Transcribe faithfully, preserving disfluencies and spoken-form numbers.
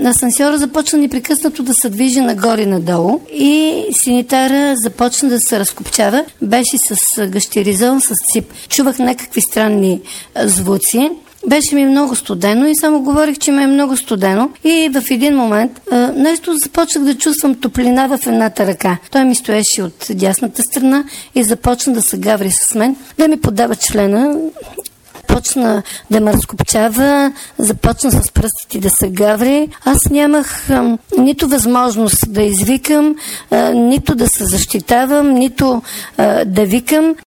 на асансьора започна непрекъснато да се движи нагоре и надолу и санитара започна да се разкопчава. Беше с гащеризон, с цип. Чувах някакви странни звуци. Беше ми много студено и само говорих, че ми е много студено. И в един момент а, нещо започнах да чувствам топлина в едната ръка. Той ми стоеше от дясната страна и започна да се гаври с мен, да ми подава члена. Почна да ме разкопчава, започна с пръстите да се гаври. Аз нямах а, нито възможност да извикам, а, нито да се защитавам, нито а, да викам.